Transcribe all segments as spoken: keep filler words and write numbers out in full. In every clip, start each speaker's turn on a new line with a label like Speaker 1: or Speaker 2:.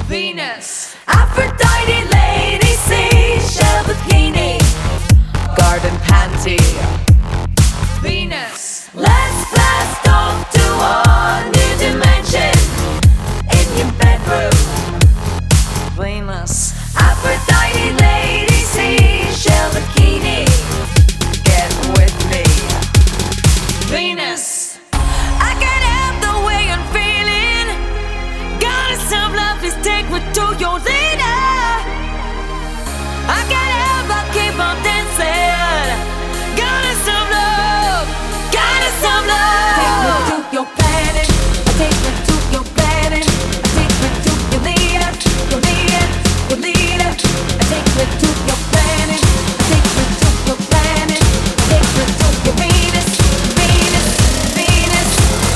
Speaker 1: Venus, Aphrodite, Lady, Seashell, Bikini, Garden Panty. Venus, let's blast off to a new dimension in your bedroom. Venus, Aphrodite, Lady, Seashell, Bikini, get with me. Venus, I can't help the way I'm feeling. Goddess of love, please take me to your leader. I can't help but keep on dancing. Goddess of love, goddess of love. Take me to your planet, take me to your planet, take me to your leader, your leader, your leader. Take me to your planet, take me to your planet, take me to your Venus, Venus, Venus.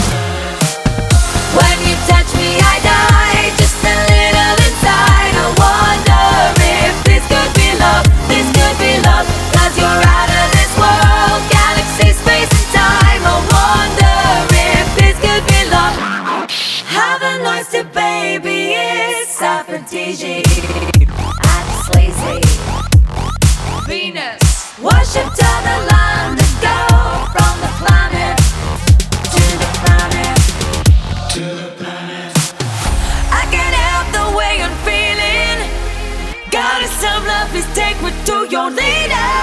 Speaker 1: When you touch me, I die just a little inside. I wonder if this could be love, this could be love. Cause you're out of this world, galaxy, space and time. I wonder if this could be love. Haven't lost it, baby, it's Aphrodite. I'm sleazy. Venus, worship to the land and go from the planet to the planet. To the planet. I can't help the way I'm feeling. Goddess of love, please take me to your leader.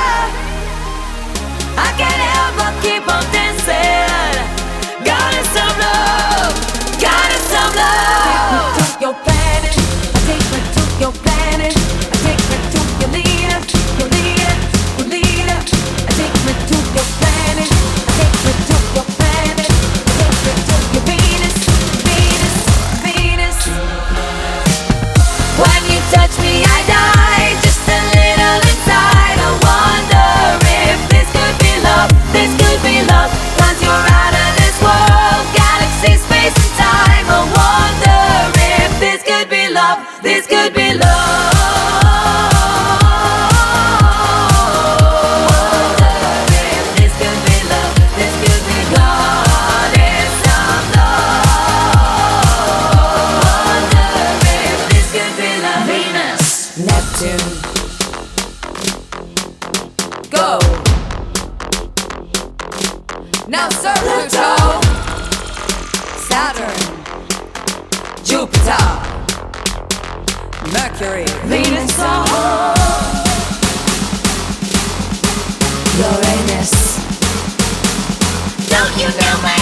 Speaker 1: I can't help but keep on dancing. Goddess of love, goddess of love. Take me to your planet, take me to your planet, take me to your leader, your leader, your leader. Take me to your planet, take me to your planet, take me to your Venus, Venus, Venus. When you touch me, I die just a little inside. I wonder if this could be love, this could be love. Cause you're out of this world, galaxy, space and time. I wonder if this could be love, this could be love. Neptune, go. Now Sir Pluto, Saturn, Jupiter, Mercury, Venus, Uranus. Don't you know my